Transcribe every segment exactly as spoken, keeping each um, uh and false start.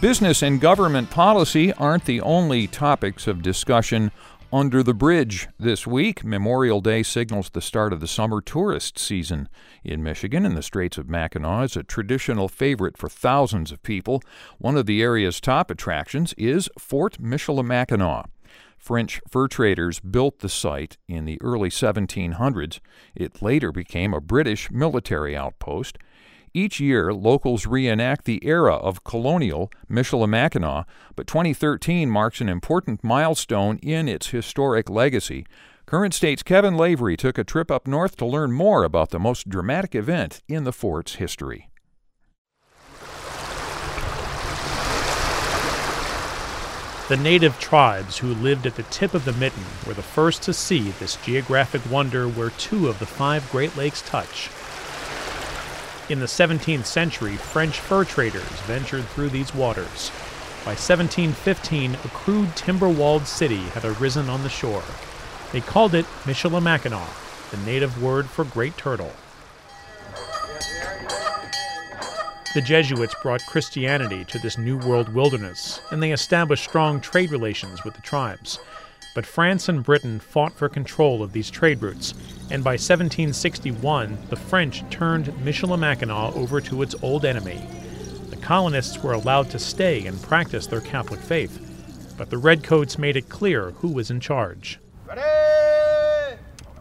Business and government policy aren't the only topics of discussion under the bridge this week. Memorial Day signals the start of the summer tourist season in Michigan, and the Straits of Mackinac is a traditional favorite for thousands of people. One of the area's top attractions is Fort Michilimackinac. French fur traders built the site in the early seventeen hundreds. It later became a British military outpost. Each year, locals reenact the era of colonial Michilimackinac, but twenty thirteen marks an important milestone in its historic legacy. Current State's Kevin Lavery took a trip up north to learn more about the most dramatic event in the fort's history. The native tribes who lived at the tip of the mitten were the first to see this geographic wonder where two of the five Great Lakes touch. In the seventeenth century, French fur traders ventured through these waters. By seventeen fifteen, a crude timber-walled city had arisen on the shore. They called it Michilimackinac, the native word for great turtle. The Jesuits brought Christianity to this New World wilderness, and they established strong trade relations with the tribes. But France and Britain fought for control of these trade routes, and by seventeen sixty-one, the French turned Michilimackinac over to its old enemy. The colonists were allowed to stay and practice their Catholic faith, but the Redcoats made it clear who was in charge. Ready!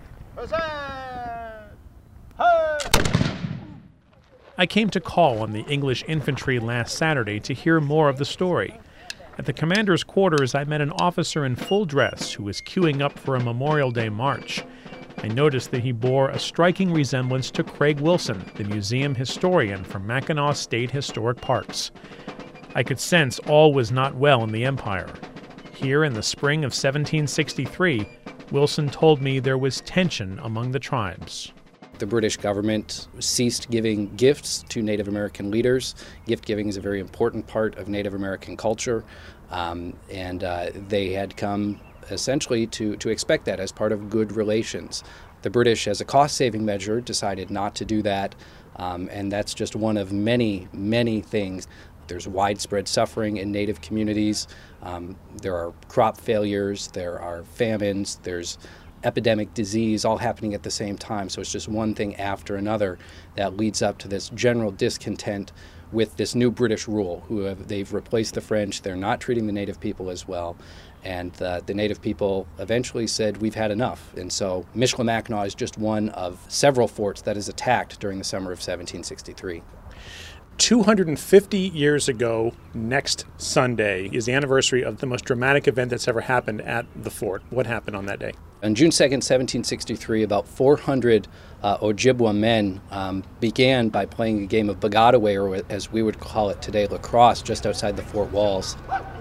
I came to call on the English infantry last Saturday to hear more of the story. At the commander's quarters, I met an officer in full dress who was queuing up for a Memorial Day march. I noticed that he bore a striking resemblance to Craig Wilson, the museum historian from Mackinac State Historic Parks. I could sense all was not well in the empire. Here in the spring of seventeen sixty-three, Wilson told me there was tension among the tribes. The British government ceased giving gifts to Native American leaders. Gift giving is a very important part of Native American culture, um, and uh, they had come essentially to, to expect that as part of good relations. The British, as a cost-saving measure, decided not to do that, um, and that's just one of many, many things. There's widespread suffering in Native communities. Um, there are crop failures, there are famines, there's epidemic disease all happening at the same time. So it's just one thing after another that leads up to this general discontent with this new British rule, who have, they've replaced the French. They're not treating the Native people as well. And uh, the Native people eventually said, we've had enough. And so Michilimackinac is just one of several forts that is attacked during the summer of seventeen sixty-three. two hundred fifty years ago, next Sunday, is the anniversary of the most dramatic event that's ever happened at the fort. What happened on that day? On June second, seventeen sixty-three, about four hundred uh, Ojibwa men um, began by playing a game of Bagadaway, or as we would call it today, lacrosse, just outside the fort walls.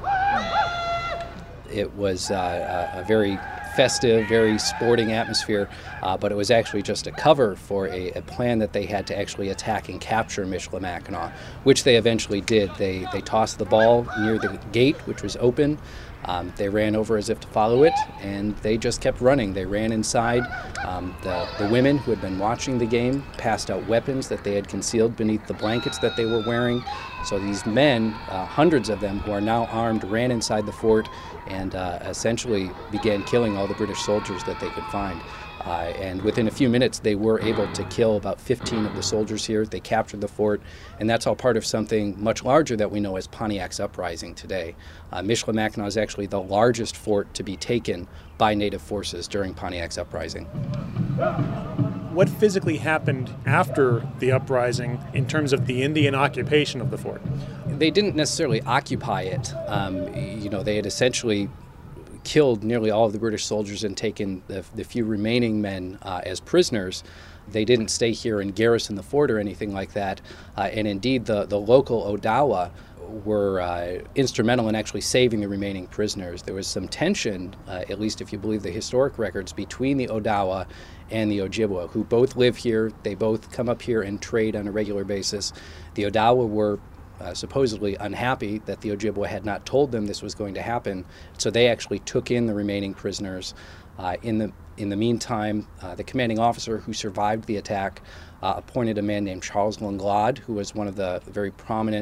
It was uh, a very festive, very sporting atmosphere, uh, but it was actually just a cover for a, a plan that they had to actually attack and capture Michilimackinac, which they eventually did. They, they tossed the ball near the gate, which was open. Um, they ran over as if to follow it, and they just kept running. They ran inside. Um, the, the women who had been watching the game passed out weapons that they had concealed beneath the blankets that they were wearing. So these men, uh, hundreds of them who are now armed, ran inside the fort and uh, essentially began killing all the British soldiers that they could find. Uh, and within a few minutes, they were able to kill about fifteen of the soldiers here. They captured the fort, and that's all part of something much larger that we know as Pontiac's Uprising today. Uh, Michilimackinac is actually the largest fort to be taken by Native forces during Pontiac's Uprising. What physically happened after the uprising in terms of the Indian occupation of the fort? They didn't necessarily occupy it. Um, you know, they had essentially killed nearly all of the British soldiers and taken the, the few remaining men uh, as prisoners. They didn't stay here and garrison the fort or anything like that. Uh, and indeed, the, the local Odawa were uh, instrumental in actually saving the remaining prisoners. There was some tension, uh, at least if you believe the historic records, between the Odawa and the Ojibwa, who both live here. They both come up here and trade on a regular basis. The Odawa were Uh, supposedly unhappy that the Ojibwa had not told them this was going to happen, so they actually took in the remaining prisoners. Uh, in the in the meantime, uh, the commanding officer who survived the attack uh, appointed a man named Charles Langlade, who was one of the very prominent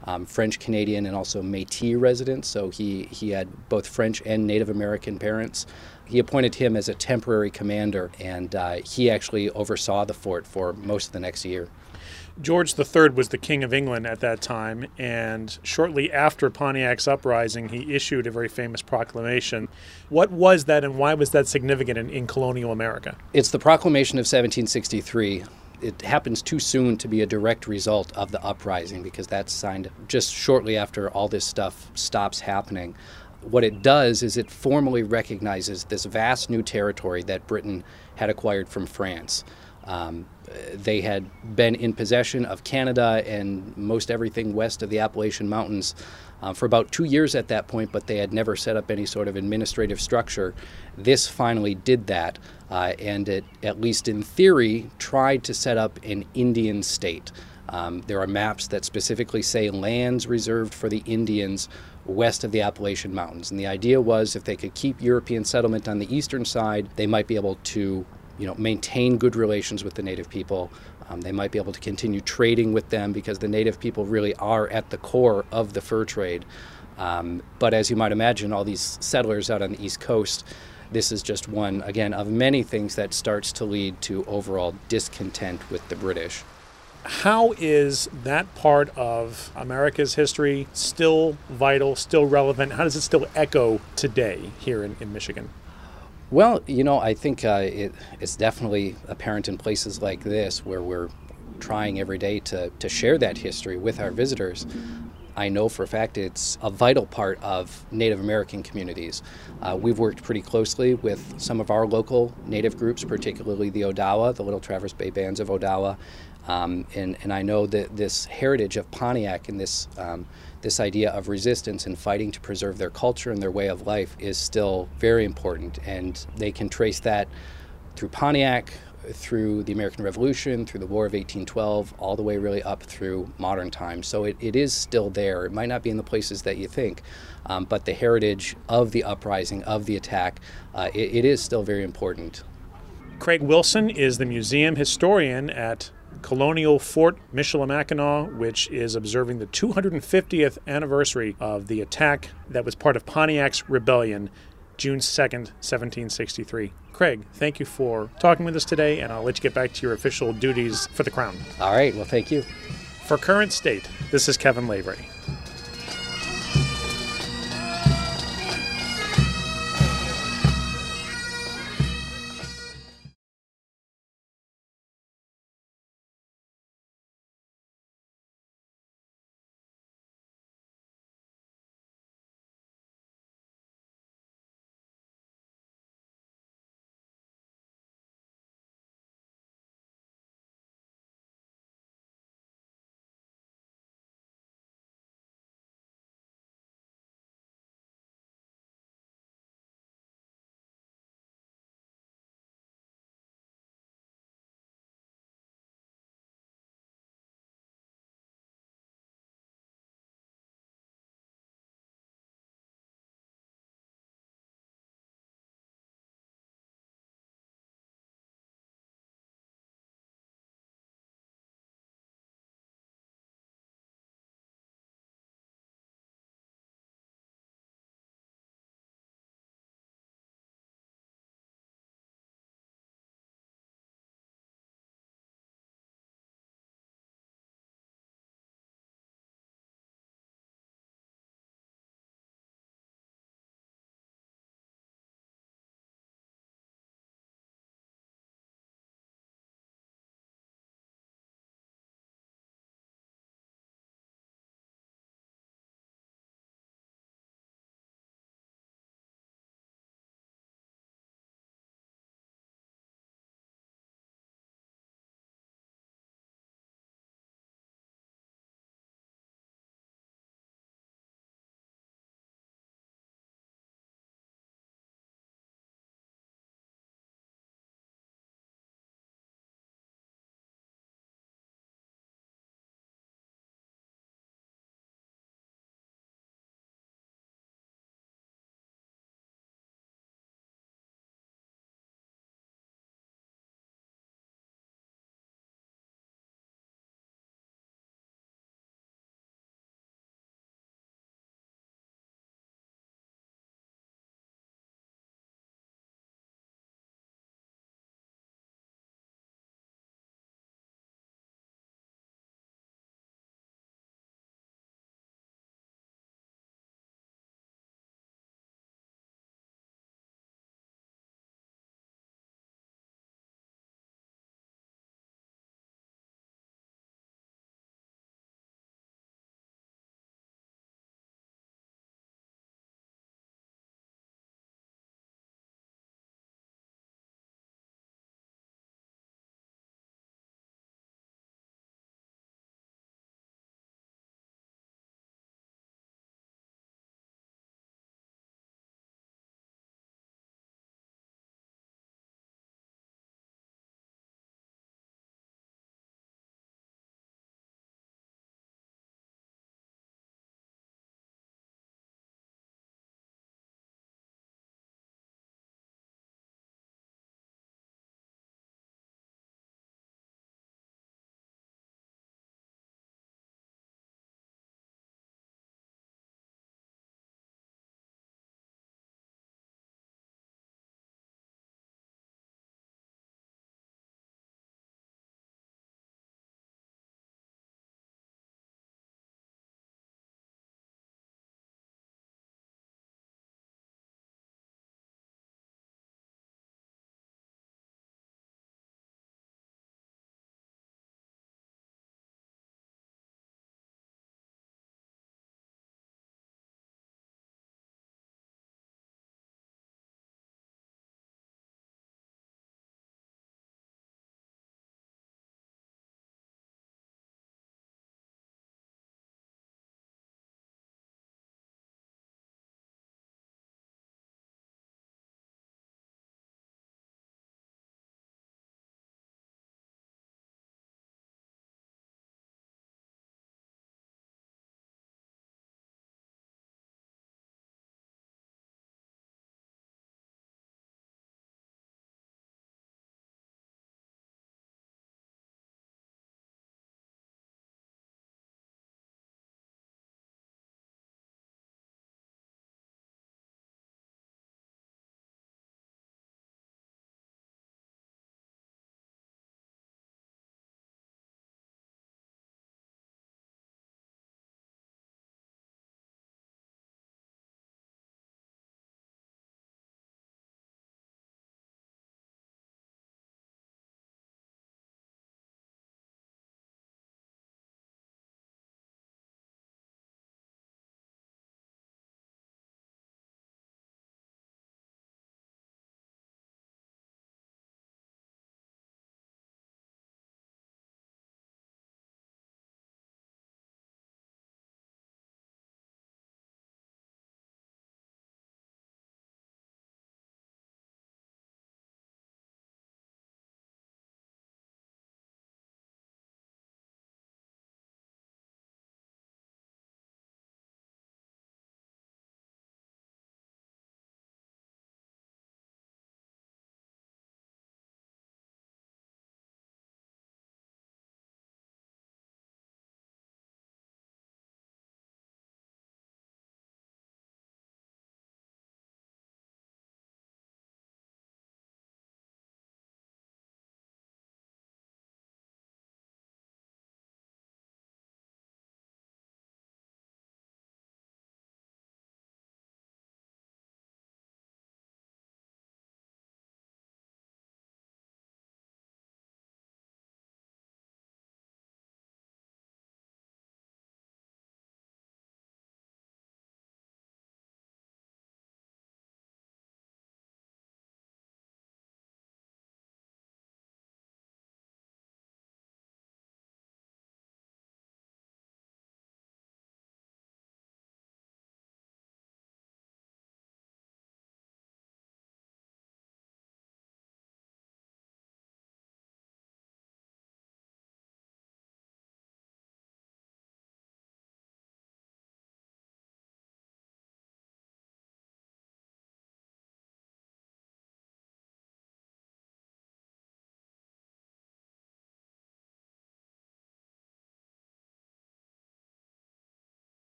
um, French Canadian and also Métis resident, so he, he had both French and Native American parents. He appointed him as a temporary commander, and uh, he actually oversaw the fort for most of the next year. George the Third was the King of England at that time, and shortly after Pontiac's uprising, he issued a very famous proclamation. What was that, and why was that significant in, in colonial America? It's the Proclamation of seventeen sixty-three. It happens too soon to be a direct result of the uprising because that's signed just shortly after all this stuff stops happening. What it does is it formally recognizes this vast new territory that Britain had acquired from France. Um, they had been in possession of Canada and most everything west of the Appalachian Mountains uh, for about two years at that point, but they had never set up any sort of administrative structure. This finally did that, uh, and it, at least in theory, tried to set up an Indian state. Um, there are maps that specifically say lands reserved for the Indians west of the Appalachian Mountains. And the idea was if they could keep European settlement on the eastern side, they might be able to you know, maintain good relations with the native people. Um, they might be able to continue trading with them because the native people really are at the core of the fur trade. Um, but as you might imagine, all these settlers out on the East Coast, this is just one, again, of many things that starts to lead to overall discontent with the British. How is that part of America's history still vital, still relevant? How does it still echo today here in, in Michigan? Well, you know, I think uh, it, it's definitely apparent in places like this where we're trying every day to, to share that history with our visitors. I know for a fact it's a vital part of Native American communities. Uh, we've worked pretty closely with some of our local Native groups, particularly the Odawa, the Little Traverse Bay Bands of Odawa. Um, and, and I know that this heritage of Pontiac and this um, this idea of resistance and fighting to preserve their culture and their way of life is still very important. And they can trace that through Pontiac, through the American Revolution, through the War of eighteen twelve, all the way really up through modern times. So it, it is still there. It might not be in the places that you think, um, but the heritage of the uprising, of the attack, uh, it, it is still very important. Craig Wilson is the museum historian at Colonial Fort Michilimackinac, which is observing the two hundred fiftieth anniversary of the attack that was part of Pontiac's rebellion, June second, seventeen sixty-three. Craig, thank you for talking with us today, and I'll let you get back to your official duties for the Crown. All right, well, thank you. For Current State, this is Kevin Lavery.